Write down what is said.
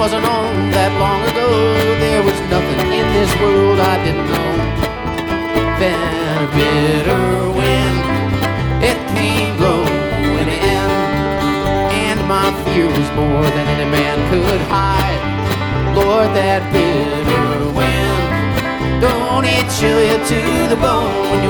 wasn't on that long ago. There was nothing in this world I didn't know. Then a bitter wind, it came blowing in, and my fear was more than any man could hide. Lord, that bitter wind, don't it chill you to the bone when you